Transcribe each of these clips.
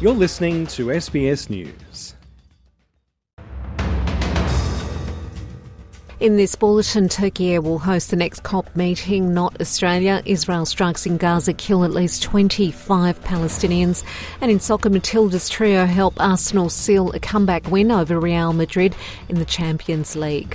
You're listening to SBS News. In this bulletin, Turkey will host the next COP meeting, not Australia. Israel strikes in Gaza kill at least 25 Palestinians. And in soccer, Matilda's trio help Arsenal seal a comeback win over Real Madrid in the Champions League.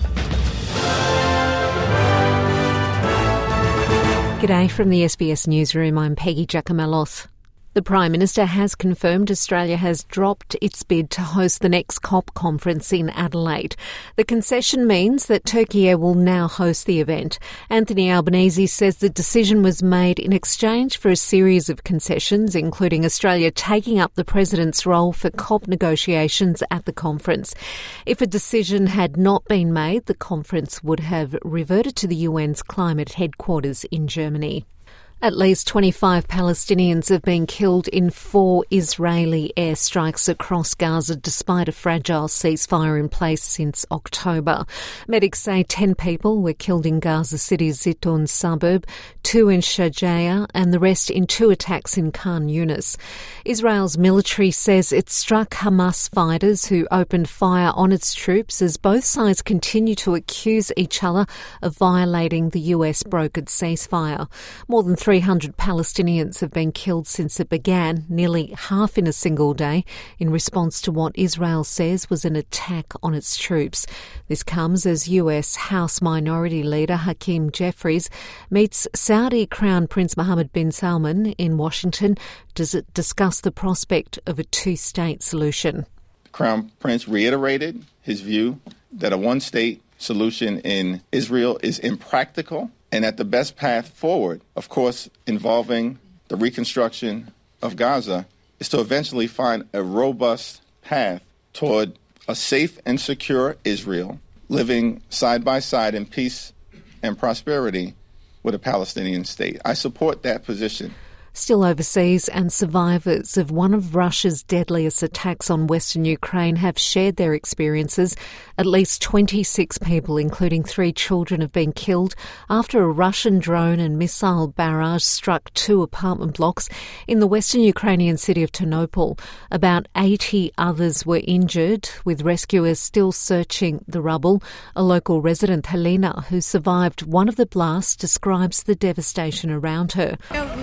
G'day from the SBS Newsroom, I'm Peggy Giacomellos. The Prime Minister has confirmed Australia has dropped its bid to host the next COP conference in Adelaide. The concession means that Turkey will now host the event. Anthony Albanese says the decision was made in exchange for a series of concessions, including Australia taking up the President's role for COP negotiations at the conference. If a decision had not been made, the conference would have reverted to the UN's climate headquarters in Germany. At least 25 Palestinians have been killed in 4 Israeli airstrikes across Gaza despite a fragile ceasefire in place since October. Medics say 10 people were killed in Gaza City's Zitoun suburb, 2 in Shajaya and the rest in 2 attacks in Khan Yunis. Israel's military says it struck Hamas fighters who opened fire on its troops as both sides continue to accuse each other of violating the US brokered ceasefire. More than 300 Palestinians have been killed since it began, nearly half in a single day, in response to what Israel says was an attack on its troops. This comes as US House Minority Leader Hakeem Jeffries meets Saudi Crown Prince Mohammed bin Salman in Washington to discuss the prospect of a two-state solution. The Crown Prince reiterated his view that a one-state solution in Israel is impractical and that the best path forward, of course, involving the reconstruction of Gaza, is to eventually find a robust path toward a safe and secure Israel living side by side in peace and prosperity with a Palestinian state. I support that position. Still overseas, and survivors of one of Russia's deadliest attacks on Western Ukraine have shared their experiences. At least 26 people, including 3 children, have been killed after a Russian drone and missile barrage struck 2 apartment blocks in the western Ukrainian city of Ternopil. About 80 others were injured, with rescuers still searching the rubble. A local resident, Helena, who survived one of the blasts, describes the devastation around her.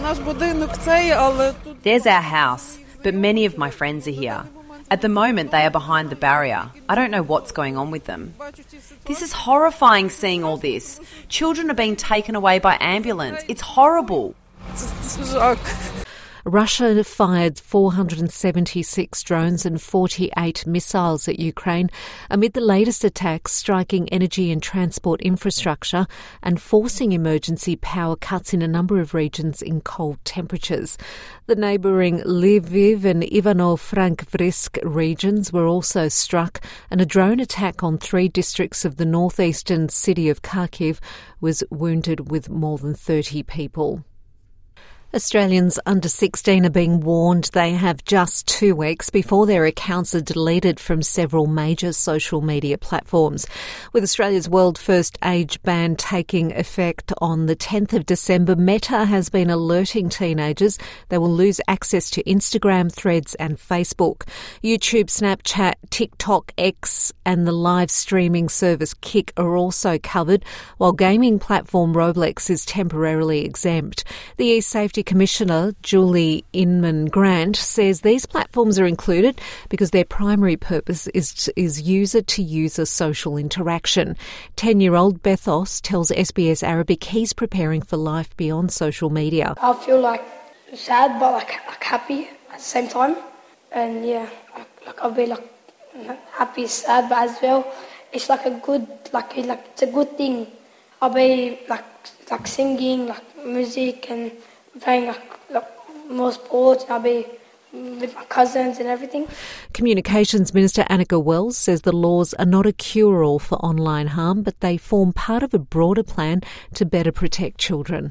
There's our house, but many of my friends are here. At the moment, they are behind the barrier. I don't know what's going on with them. This is horrifying, seeing all this. Children are being taken away by ambulance. It's horrible. Russia fired 476 drones and 48 missiles at Ukraine amid the latest attacks striking energy and transport infrastructure and forcing emergency power cuts in a number of regions in cold temperatures. The neighbouring Lviv and Ivano-Frankivsk regions were also struck, and a drone attack on 3 districts of the northeastern city of Kharkiv was wounded with more than 30 people. Australians under 16 are being warned they have just 2 weeks before their accounts are deleted from several major social media platforms. With Australia's world first age ban taking effect on the 10th of December, Meta has been alerting teenagers they will lose access to Instagram, Threads and Facebook. YouTube, Snapchat, TikTok, X and the live streaming service Kick are also covered, while gaming platform Roblox is temporarily exempt. The e-Safety Commissioner, Julie Inman-Grant, says these platforms are included because their primary purpose is user-to-user social interaction. 10-year-old Bethos tells SBS Arabic he's preparing for life beyond social media. I feel like sad but like happy at the same time. And yeah, I'll be like happy, sad, but as well, it's like a good, it's a good thing. I'll be like singing, like music and playing like more sports. I'll be with my cousins and everything. Communications Minister Annika Wells says the laws are not a cure-all for online harm, but they form part of a broader plan to better protect children.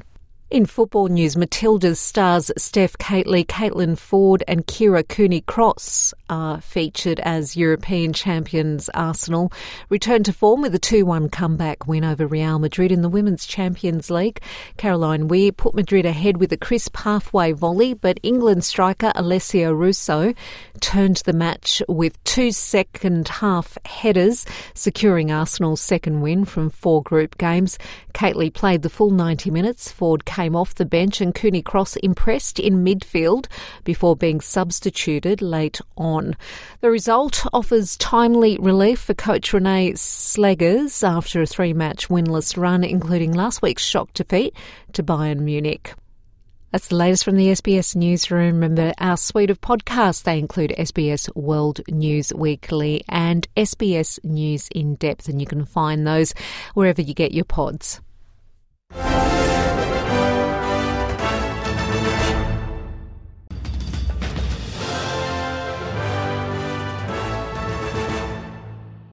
In football news, Matildas stars Steph Catley, Caitlin Ford and Kira Cooney-Cross are featured as European champions. Arsenal returned to form with a 2-1 comeback win over Real Madrid in the Women's Champions League. Caroline Weir put Madrid ahead with a crisp halfway volley, but England striker Alessia Russo turned the match with 2 second-half headers, securing Arsenal's second win from 4 group games. Catley played the full 90 minutes. Ford came off the bench and Cooney-Cross impressed in midfield before being substituted late on. The result offers timely relief for coach Renee Slegers after a 3-match winless run, including last week's shock defeat to Bayern Munich. That's the latest from the SBS Newsroom. Remember, our suite of podcasts, they include SBS World News Weekly and SBS News In Depth, and you can find those wherever you get your pods.